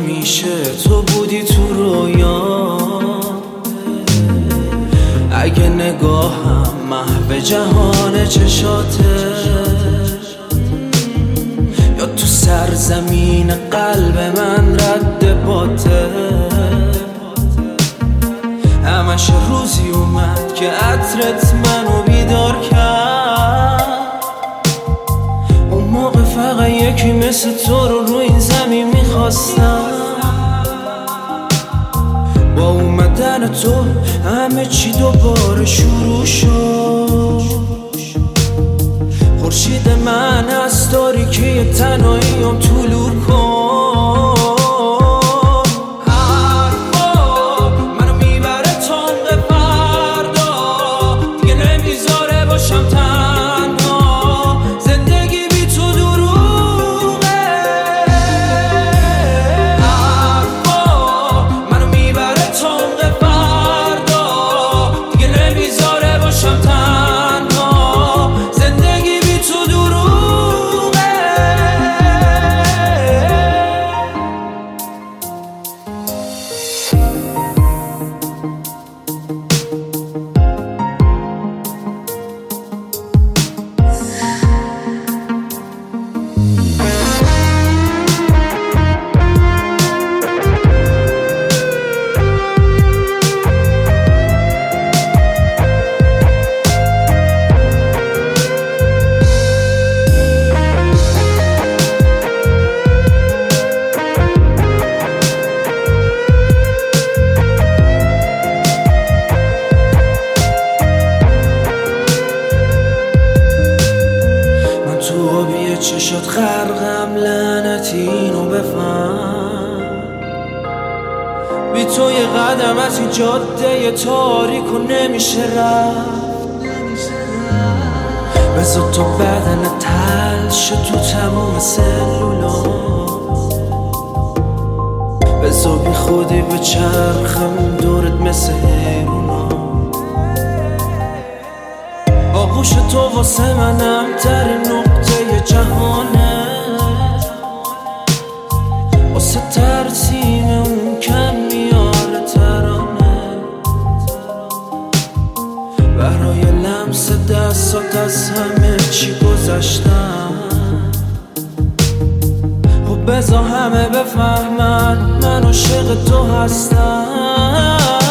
همیشه تو بودی تو رویا. اگه نگاهم محو جهان چشاته، یا تو سرزمین قلب من رد باته. همش روزی اومد که عطرت منو بیدار کرد. اون موقع فقط یکی مثل تو رو این زمین میخواستم. با اومدن تو همه چی دوباره شروع شد. خورشید من از تاریکی تنهاییم طلوع کن. حرفا منو میبره تنگ فردا، دیگه نمیذاره باشم تنها. زندگی بی تو دروغه. حرفا منو میبره تنگ فردا، دیگه نمیذاره باشم تنها. زندگی بی تو دروغه. چشات غرقم لعنتی اینو بفهم. بی تو یه قدم از این جاده تاریک و نمیشه رفت. بذار تو بدن تلش تو تمام سلولا. بذار بی خودی به چرخم دورت مثل حیرونا. آغوش تو واسه منم ترین نقطه جهانه. واسه ترسیم اون کم میاره ترانه. برای لمس دستات از همه چی گذشتم. و بذار همه بفهمن من عاشق تو هستم.